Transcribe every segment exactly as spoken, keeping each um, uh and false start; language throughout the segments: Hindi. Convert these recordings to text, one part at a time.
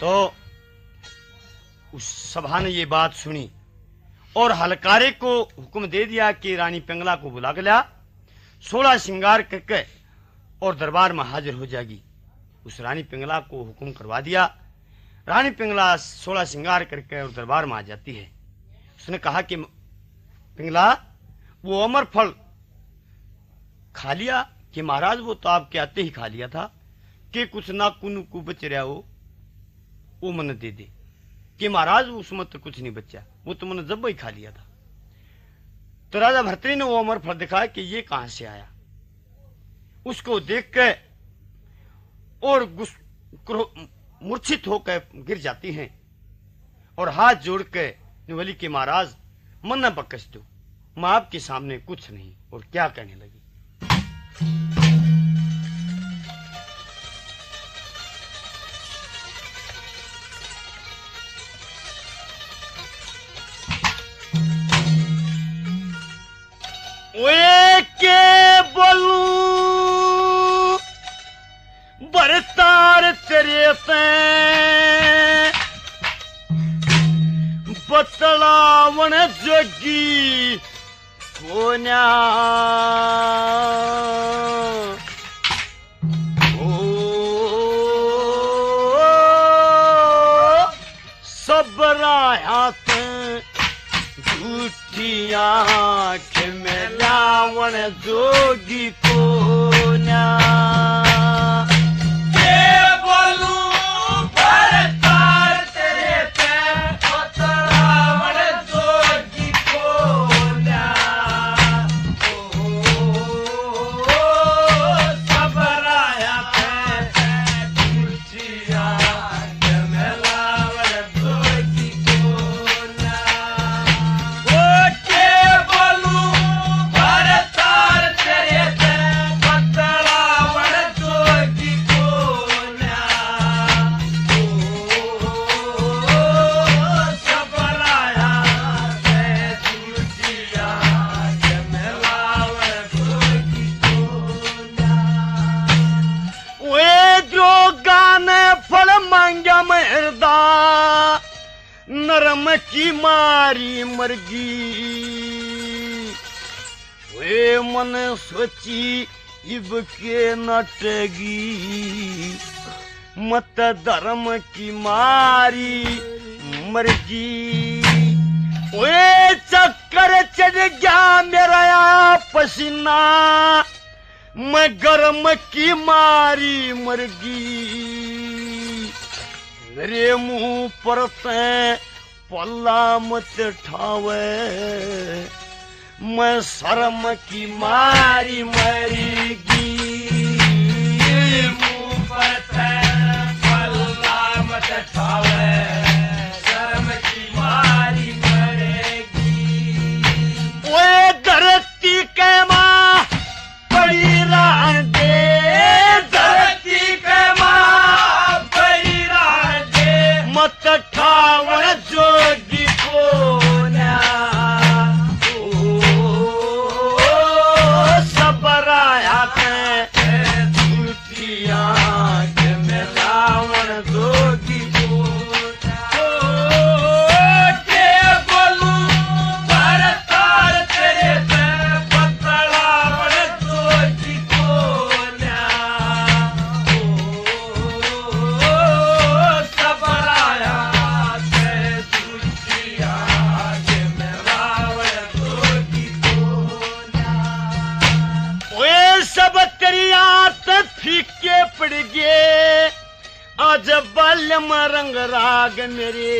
तो उस सभा ने ये बात सुनी और हलकारे को हुक्म दे दिया कि रानी पिंगला को बुला के ला, सोलह श्रृंगार करके और दरबार में हाजिर हो जाएगी। उस रानी पिंगला को हुक्म करवा दिया। रानी पिंगला सोलह श्रृंगार करके और दरबार में आ जाती है। उसने कहा कि पिंगला, वो अमर फल खा लिया? कि महाराज वो तो आपके आते ही खा लिया था, कि कुछ ना कुन को बच रहा हो वो मन दे दे। कि महाराज उसमें तो कुछ नहीं बचा, वो तो मैंने जब ही खा लिया था। तो राजा भर्तृहरि ने वो अमर फल दिखाया कि ये कहां से आया। उसको देख के और मूर्छित होकर गिर जाती हैं और हाथ जोड़ के बोली कि महाराज मन न बकस दो, मैं आपके सामने कुछ नहीं। और क्या कहने लगी, ओए के बोलूं बरतार तेरे पे बतलावन जोगी कोन्या सबरायात झूठिया के में लावन जोगी कोन्या। नरम की मारी मरगी वे मन सोची इब के नटगी मत धर्म की मारी मरगी। वे चक्कर चढ़ गया मेरा पसीना मैं गर्म की मारी मरगी। मेरे मुंह पर से पल्ला मत ठावे मैं शर्म की मारी मरेगी। मुंह पर से पल्ला मत ठावे शर्म की मारी मरेगी। ओए धरती के मां बड़ी रान दे, धरती के मां बड़ी रान दे मत ठावन जोगी कोन्या। ओ सबराया के झूठिया के में रावण जोगी कोन्या। के बोलूं भरतार तेरे पे बतलावन जोगी कोन्या। ओ सबराया सब करियात फीके पड़ गए आज बाल्यम रंग राग मेरे।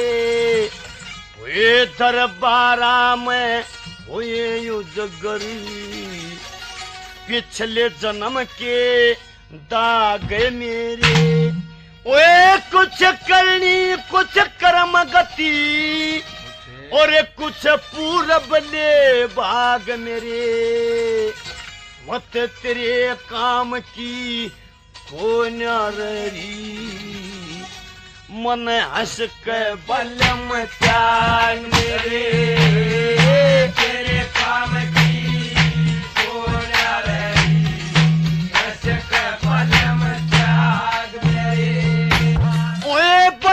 हुए दरबारा में हुए यू जगरी पिछले जन्म के दाग मेरे। ओए कुछ करनी कुछ कर्म गति और कुछ पूरब ले भाग मेरे। मत तेरे काम की को नारी मन हंस के बलम त्याग मेरे। तेरे काम की को नारी हंस के बलम त्याग मेरे। ओए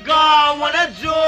गावन जो